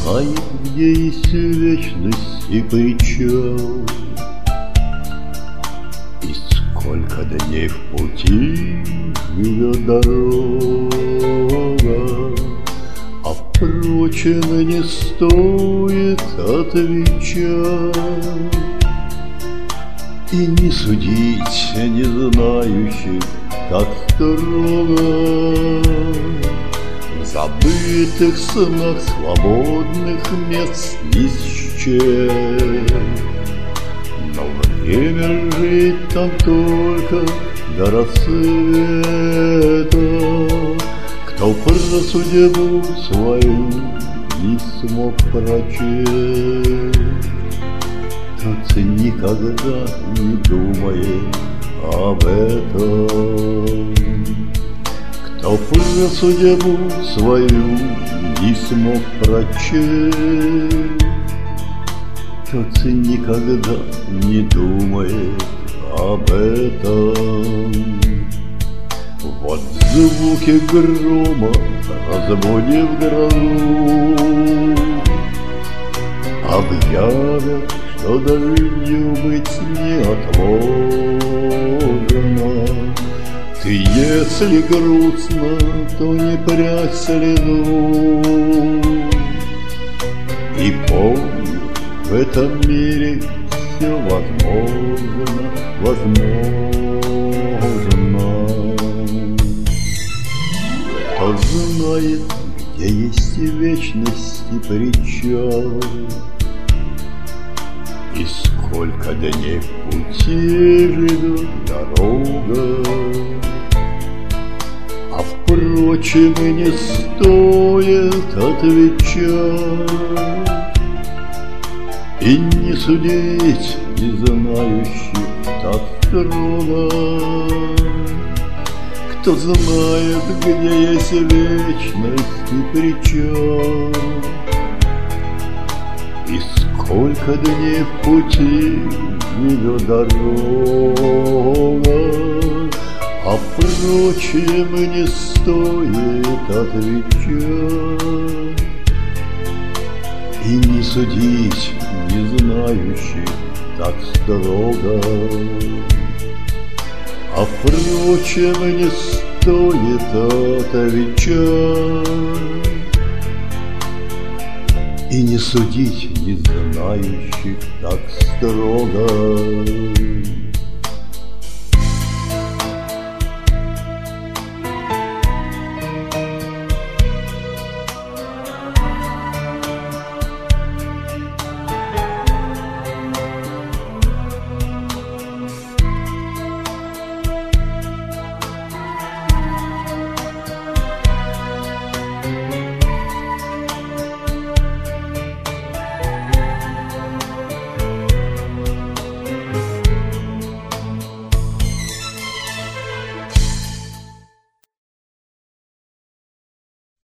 знает, где есть вечность и причал. И сколько дней в пути ведет дорога, а впрочем, не стоит отвечать. И не судить не знающих так строго в забытых снах свободных мест ни с чем. Но время жить там только до рассвета. Кто про судьбу свою не смог прочесть, тот никогда не думает об этом. Кто про судьбу свою не смог прочесть, тот никогда не думает об этом. Вот звуки грома, разбудив грозу, объявят, что дождю быть неотложно. Ты, если грустно, то не прячь слезу, и помни, в этом мире все возможно, возможно. Кто знает, где есть вечность и причал, и сколько дней в пути живет дорога, а впрочем, и не стоит отвечать. И не судить не знающих так строго. Кто знает, где есть вечность и причал, и сколько дней в пути ведет дорога, а впрочем, не стоит отвечать. И не судить не знающих так строго, а впрочем, не стоит отвечать. И не судить не знающих так строго.